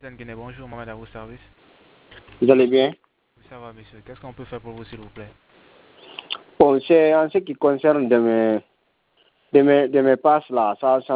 Guinée, bonjour, Mohamed à vos services. Vous allez bien? Oui, ça va, monsieur. Qu'est-ce qu'on peut faire pour vous, s'il vous plaît? Bon, c'est en ce qui concerne de mes passes là,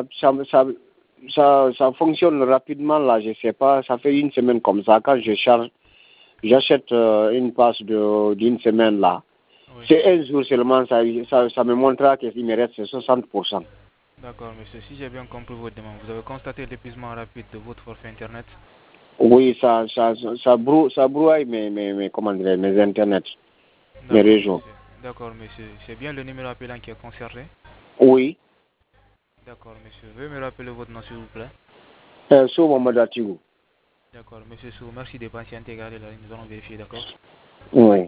ça fonctionne rapidement là, je sais pas, ça fait une semaine comme ça, quand j'achète une passe d'une semaine là, Oui. c'est un jour seulement, ça me montrera qu'il me reste 60%. D'accord, monsieur. Si j'ai bien compris votre demande, vous avez constaté l'épuisement rapide de votre forfait Internet? Oui, ça brouille comment dire, mes internets, mes D'accord, réseaux. monsieur. D'accord, monsieur. C'est bien le numéro appelant qui est concerné? Oui, D'accord, monsieur. Veuillez me rappeler votre nom, s'il vous plaît. sur mon mode actif. D'accord, monsieur Sou. Merci de patienter, gardez la ligne. Nous allons vérifier, d'accord? Oui.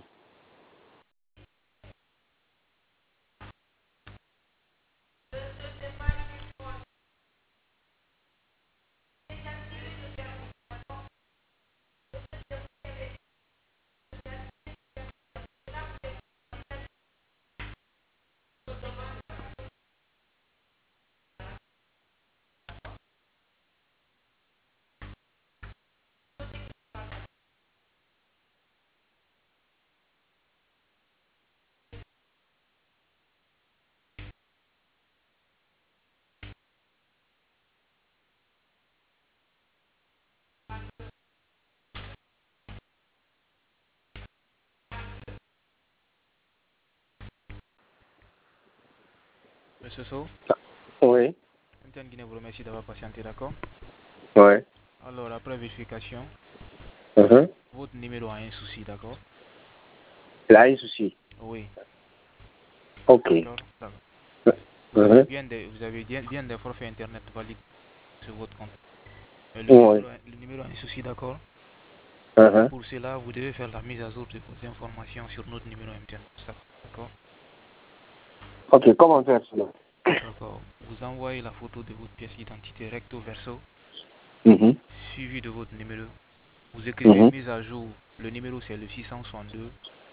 Monsieur Sou, Oui. MTN Guinée vous remercie d'avoir patienté, d'accord? Oui. Alors, après vérification, votre numéro a un souci, d'accord? Là, un souci. Oui. Ok. D'accord. Vous avez bien des forfaits Internet valides sur votre compte. Mais Oui. le numéro a un souci, d'accord? Pour cela, vous devez faire la mise à jour de vos informations sur notre numéro MTN. D'accord? Ok, comment faire cela? D'accord. Vous envoyez la photo de votre pièce d'identité recto verso, suivi de votre numéro. Vous écrivez mise à jour. Le numéro c'est le 662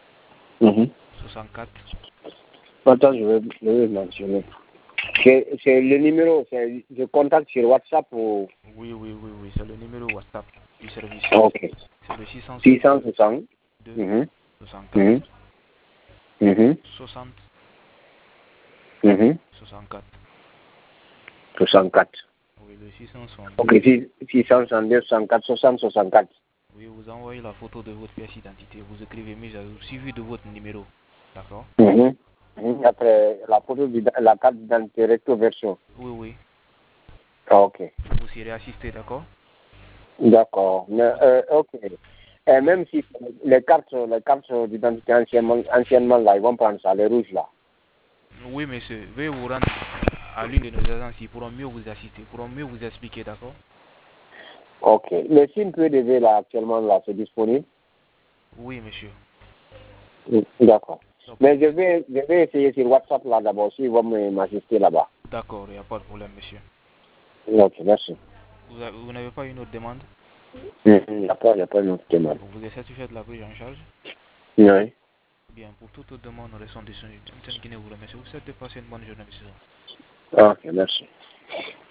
64. Attends, je vais mentionner. C'est le numéro, je contacte sur WhatsApp ou... Oui, c'est le numéro WhatsApp du service. Ok. C'est le 662 660. 64 60 64. 64. Oui, le 662. Ok, 662, 64, 60, 64. Oui, vous envoyez la photo de votre pièce d'identité, vous écrivez mise à jour, suivi de votre numéro. D'accord? Après, la photo de la carte d'identité recto verso. Oui. Ok. Vous serez assisté, d'accord? D'accord. Ok. Et même si les cartes d'identité anciennement là, ils vont prendre ça, les rouges là. Oui, monsieur. Veuillez vous rendre à l'une de nos agences, ils pourront mieux vous assister, pourront mieux vous expliquer, d'accord? Ok. Le SIM PDV là, actuellement là, c'est disponible? Oui, monsieur. D'accord. Donc, Mais je vais essayer sur WhatsApp là d'abord, s'ils vont m'assister là-bas. d'accord, il n'y a pas de problème, monsieur. Ok, merci. Vous n'avez pas une autre demande? Il n'y a pas une autre demande. Vous êtes satisfait de la prise en charge? Oui. Bien, pour toute autre demande, nous restons disponibles. MTN Guinée vous remercie. Vous souhaite de passer une bonne journée, monsieur. Ok, merci.